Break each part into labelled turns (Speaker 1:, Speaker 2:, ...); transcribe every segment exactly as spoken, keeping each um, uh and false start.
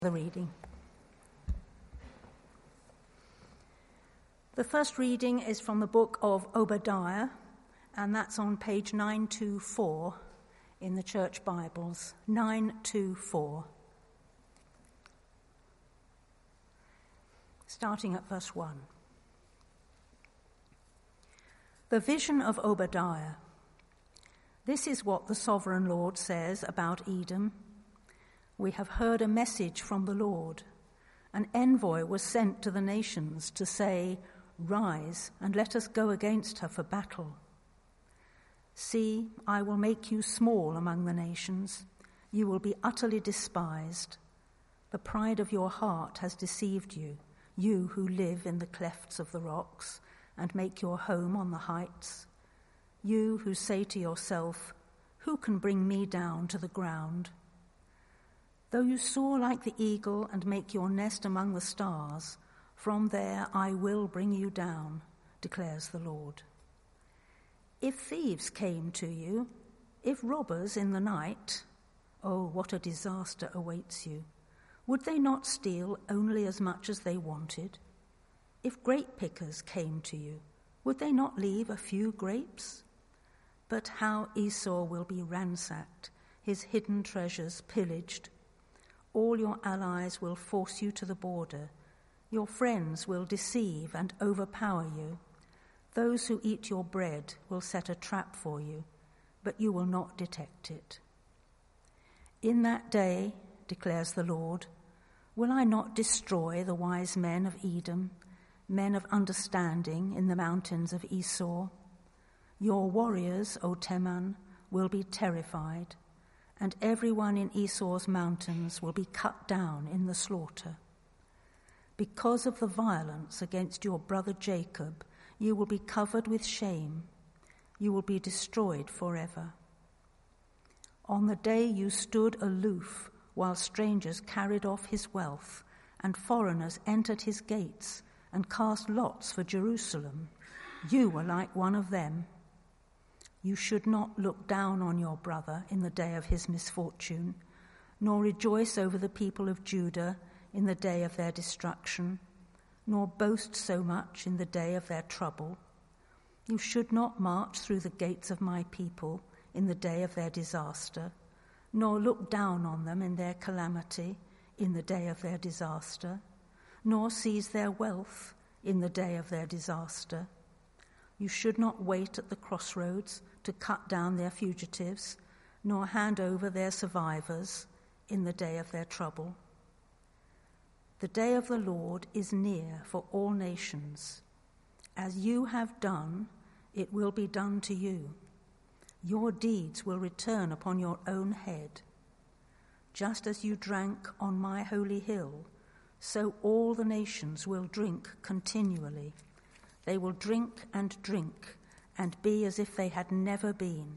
Speaker 1: The reading. The first reading is from the book of Obadiah, and that's on page nine twenty-four in the church Bibles. nine twenty-four. Starting at verse one. The vision of Obadiah. This is what the sovereign Lord says about Edom. We have heard a message from the Lord. An envoy was sent to the nations to say, "Rise and let us go against her for battle. See, I will make you small among the nations. You will be utterly despised. The pride of your heart has deceived you, you who live in the clefts of the rocks and make your home on the heights. You who say to yourself, 'Who can bring me down to the ground?' Though you soar like the eagle and make your nest among the stars, from there I will bring you down, declares the Lord. If thieves came to you, if robbers in the night, oh, what a disaster awaits you. Would they not steal only as much as they wanted? If grape pickers came to you, would they not leave a few grapes? But how Esau will be ransacked, his hidden treasures pillaged. All your allies will force you to the border. Your friends will deceive and overpower you. Those who eat your bread will set a trap for you, but you will not detect it. In that day, declares the Lord, will I not destroy the wise men of Edom, men of understanding in the mountains of Esau? Your warriors, O Teman, will be terrified, and everyone in Esau's mountains will be cut down in the slaughter. Because of the violence against your brother Jacob, you will be covered with shame. You will be destroyed forever. On the day you stood aloof while strangers carried off his wealth and foreigners entered his gates and cast lots for Jerusalem, you were like one of them. You should not look down on your brother in the day of his misfortune, nor rejoice over the people of Judah in the day of their destruction, nor boast so much in the day of their trouble. You should not march through the gates of my people in the day of their disaster, nor look down on them in their calamity in the day of their disaster, nor seize their wealth in the day of their disaster. You should not wait at the crossroads to cut down their fugitives, nor hand over their survivors in the day of their trouble. The day of the Lord is near for all nations. As you have done, it will be done to you. Your deeds will return upon your own head. Just as you drank on my holy hill, so all the nations will drink continually. They will drink and drink and be as if they had never been.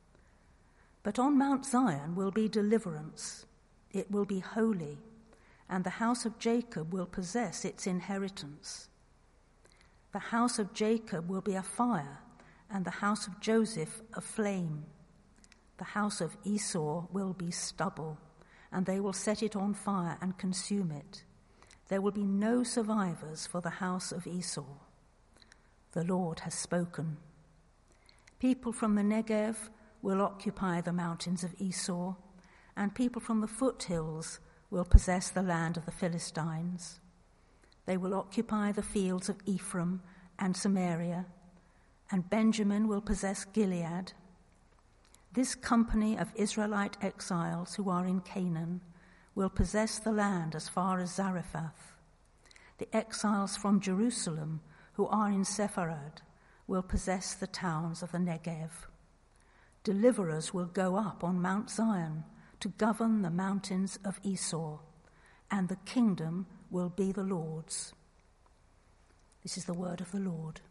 Speaker 1: But on Mount Zion will be deliverance. It will be holy, and the house of Jacob will possess its inheritance. The house of Jacob will be a fire, and the house of Joseph a flame. The house of Esau will be stubble, and they will set it on fire and consume it. There will be no survivors for the house of Esau. The Lord has spoken. People from the Negev will occupy the mountains of Esau, and people from the foothills will possess the land of the Philistines. They will occupy the fields of Ephraim and Samaria, and Benjamin will possess Gilead. This company of Israelite exiles who are in Canaan will possess the land as far as Zarephath. The exiles from Jerusalem who are in Sepharad will possess the towns of the Negev. Deliverers will go up on Mount Zion to govern the mountains of Esau, and the kingdom will be the Lord's. This is the word of the Lord.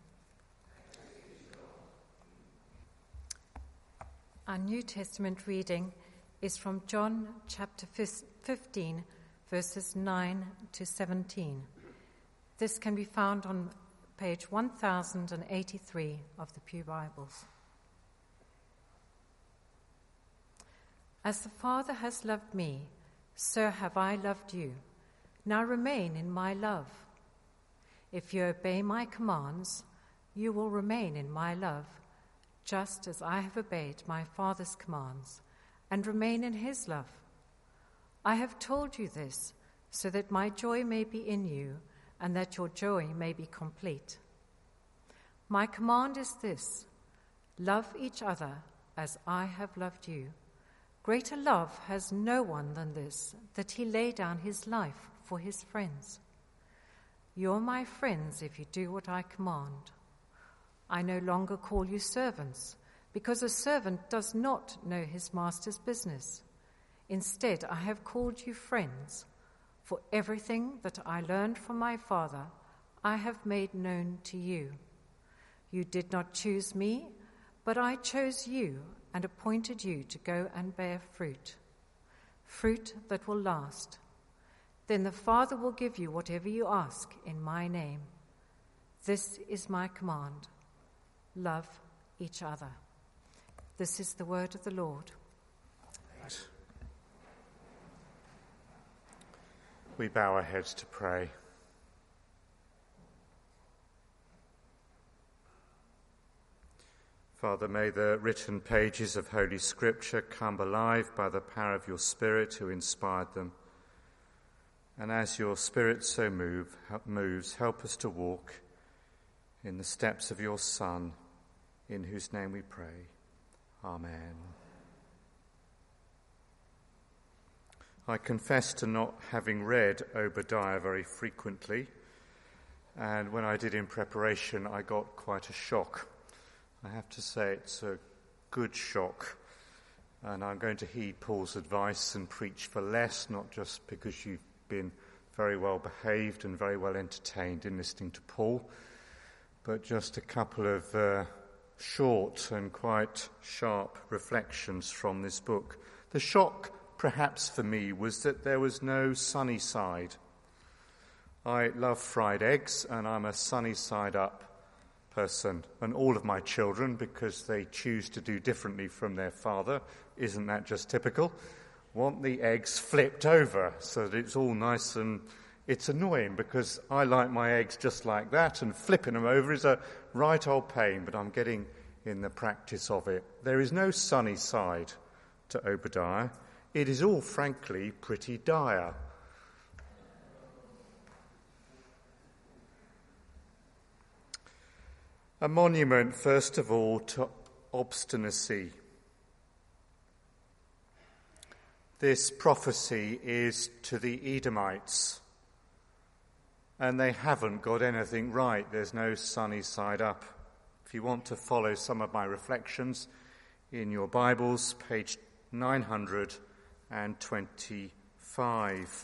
Speaker 2: Our New Testament reading is from John chapter fifteen, verses nine to seventeen. This can be found on page one thousand eighty-three of the Pew Bibles. As the Father has loved me, so have I loved you. Now remain in my love. If you obey my commands, you will remain in my love, just as I have obeyed my Father's commands and remain in his love. I have told you this so that my joy may be in you and that your joy may be complete. My command is this: love each other as I have loved you. Greater love has no one than this, that he lay down his life for his friends. You're my friends if you do what I command. I no longer call you servants, because a servant does not know his master's business. Instead, I have called you friends, for everything that I learned from my Father I have made known to you. You did not choose me, but I chose you and appointed you to go and bear fruit, fruit that will last. Then the Father will give you whatever you ask in my name. This is my command: love each other. This is the word of the Lord.
Speaker 3: We bow our heads to pray. Father, may the written pages of Holy Scripture come alive by the power of your Spirit who inspired them. And as your Spirit so move, moves, help us to walk in the steps of your Son, in whose name we pray. Amen. I confess to not having read Obadiah very frequently, and when I did in preparation, I got quite a shock. I have to say it's a good shock, and I'm going to heed Paul's advice and preach for less, not just because you've been very well behaved and very well entertained in listening to Paul, but just a couple of uh, short and quite sharp reflections from this book. The shock, perhaps for me, was that there was no sunny side. I love fried eggs, and I'm a sunny side up person, and all of my children, because they choose to do differently from their father, isn't that just typical, want the eggs flipped over so that it's all nice. And it's annoying because I like my eggs just like that, and flipping them over is a right old pain, but I'm getting in the practice of it. There is no sunny side to Obadiah. It is all, frankly, pretty dire. A monument, first of all, to obstinacy. This prophecy is to the Edomites, and they haven't got anything right. There's no sunny side up. If you want to follow some of my reflections in your Bibles, page nine hundred twenty-five.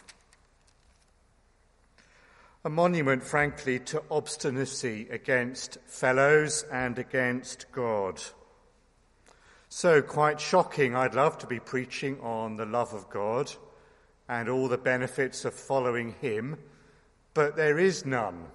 Speaker 3: A monument, frankly, to obstinacy against fellows and against God. So, quite shocking. I'd love to be preaching on the love of God and all the benefits of following him, but there is none.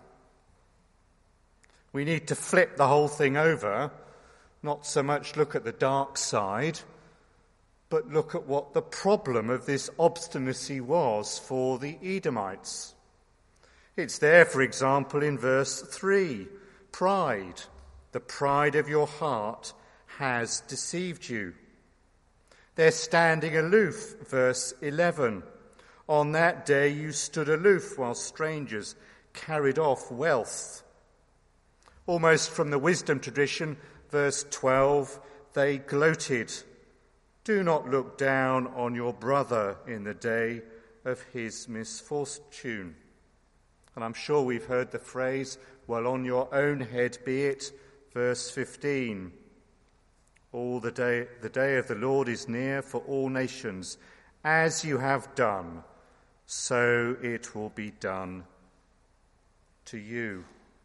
Speaker 3: We need to flip the whole thing over, not so much look at the dark side, but look at what the problem of this obstinacy was for the Edomites. It's there, for example, in verse three. Pride, the pride of your heart has deceived you. They're standing aloof, verse eleven. On that day you stood aloof while strangers carried off wealth. Almost from the wisdom tradition, verse twelve, they gloated. Do not look down on your brother in the day of his misfortune. And I'm sure we've heard the phrase, well, on your own head be it, verse fifteen. All the day, the day of the Lord is near for all nations. As you have done, so it will be done to you.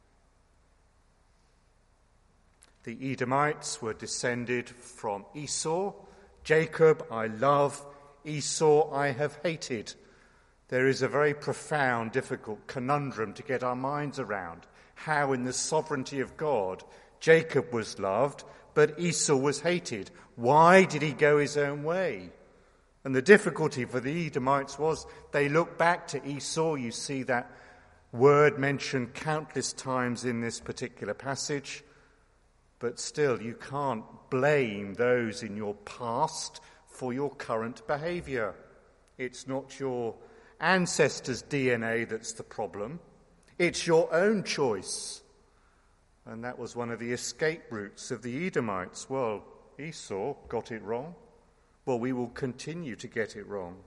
Speaker 3: The Edomites were descended from Esau. Jacob I love, Esau I have hated. There is a very profound, difficult conundrum to get our minds around. How in the sovereignty of God, Jacob was loved, but Esau was hated. Why did he go his own way? And the difficulty for the Edomites was they looked back to Esau. You see that word mentioned countless times in this particular passage. But still, you can't blame those in your past for your current behaviour. It's not your ancestors' D N A that's the problem. It's your own choice. And that was one of the escape routes of the Edomites. Well, Esau got it wrong. Well, we will continue to get it wrong.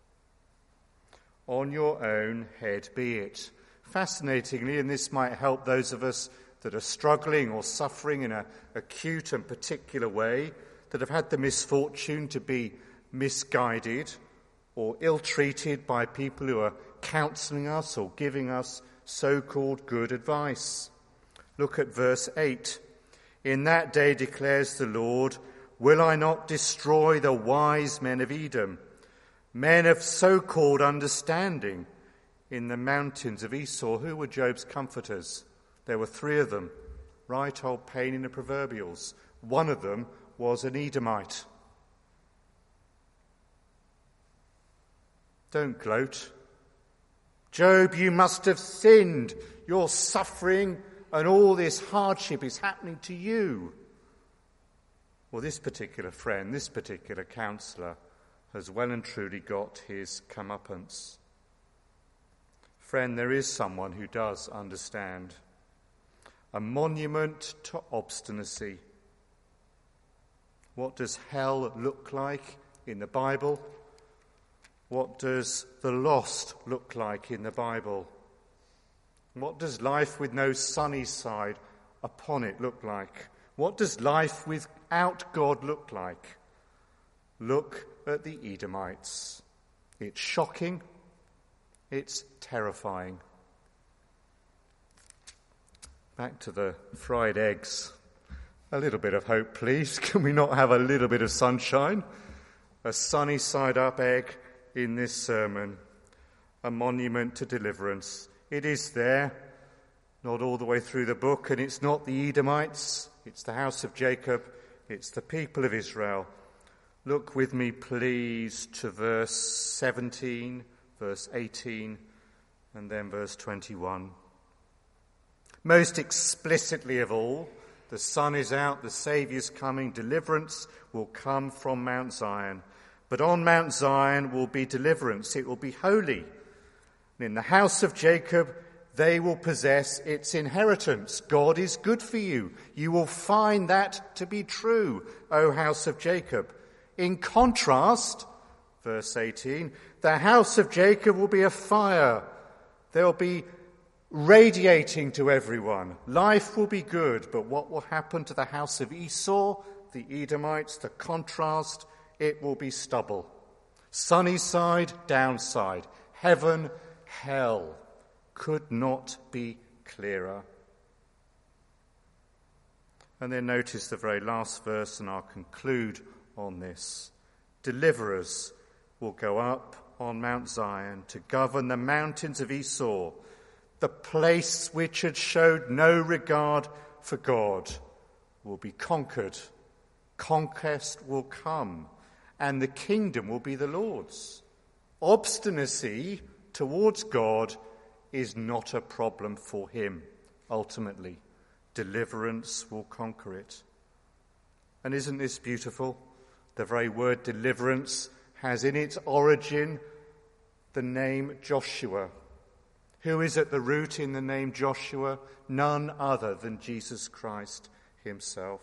Speaker 3: On your own head be it. Fascinatingly, and this might help those of us that are struggling or suffering in an acute and particular way, that have had the misfortune to be misguided or ill-treated by people who are counselling us or giving us so-called good advice. Look at verse eight. In that day, declares the Lord, will I not destroy the wise men of Edom, men of so-called understanding in the mountains of Esau? Who were Job's comforters? There were three of them. Right old pain in the proverbials. One of them was an Edomite. Don't gloat. Job, you must have sinned. You're suffering and all this hardship is happening to you. Well, this particular friend, this particular counsellor, has well and truly got his comeuppance. Friend, there is someone who does understand. A monument to obstinacy. What does hell look like in the Bible? What does the lost look like in the Bible? What does life with no sunny side upon it look like? What does life without God look like? Look at the Edomites. It's shocking. It's terrifying. Back to the fried eggs. A little bit of hope, please. Can we not have a little bit of sunshine? A sunny side up egg in this sermon. A monument to deliverance. It is there, not all the way through the book, and it's not the Edomites. It's the house of Jacob. It's the people of Israel. Look with me, please, to verse seventeen, verse eighteen, and then verse twenty-one. Most explicitly of all, the sun is out, the Saviour's coming, deliverance will come from Mount Zion. But on Mount Zion will be deliverance, it will be holy. And in the house of Jacob, they will possess its inheritance. God is good for you. You will find that to be true, O house of Jacob. In contrast, verse eighteen, the house of Jacob will be a fire. There will be radiating to everyone. Life will be good, but what will happen to the house of Esau, the Edomites, the contrast, it will be stubble. Sunny side, downside. Heaven, hell. Could not be clearer. And then notice the very last verse, and I'll conclude on this. Deliverers will go up on Mount Zion to govern the mountains of Esau. The place which had showed no regard for God will be conquered. Conquest will come, and the kingdom will be the Lord's. Obstinacy towards God is not a problem for him, ultimately. Deliverance will conquer it. And isn't this beautiful? The very word deliverance has in its origin the name Joshua. Who is at the root in the name Joshua? None other than Jesus Christ himself.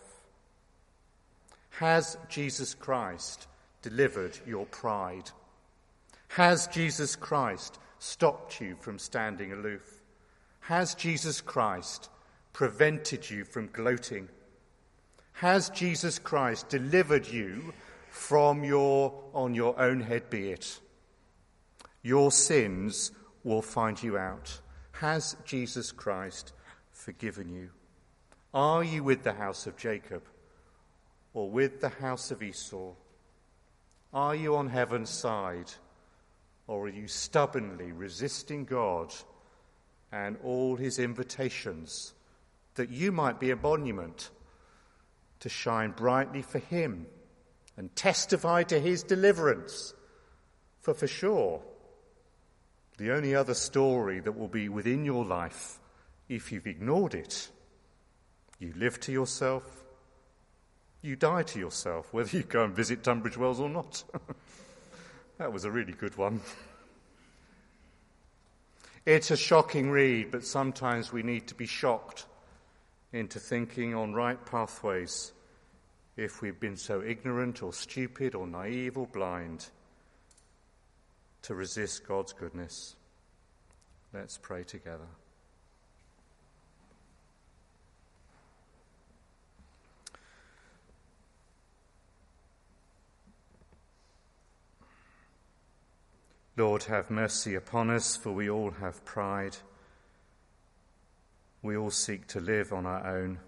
Speaker 3: Has Jesus Christ delivered your pride? Has Jesus Christ stopped you from standing aloof? Has Jesus Christ prevented you from gloating? Has Jesus Christ delivered you from your on your own head be it? Your sins will find you out. Has Jesus Christ forgiven you? Are you with the house of Jacob or with the house of Esau? Are you on heaven's side, or are you stubbornly resisting God and all his invitations that you might be a monument to shine brightly for him and testify to his deliverance For for sure, the only other story that will be within your life, if you've ignored it, you live to yourself, you die to yourself, whether you go and visit Tunbridge Wells or not. That was a really good one. It's a shocking read, but sometimes we need to be shocked into thinking on right pathways if we've been so ignorant or stupid or naive or blind to resist God's goodness. Let's pray together. Lord, have mercy upon us, for we all have pride. We all seek to live on our own.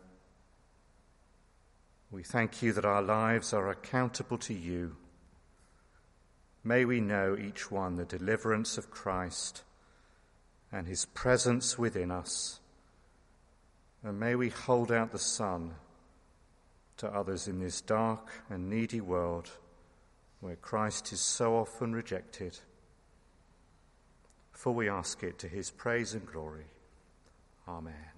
Speaker 3: We thank you that our lives are accountable to you. May we know each one the deliverance of Christ and his presence within us. And may we hold out the sun to others in this dark and needy world where Christ is so often rejected. For we ask it to his praise and glory. Amen.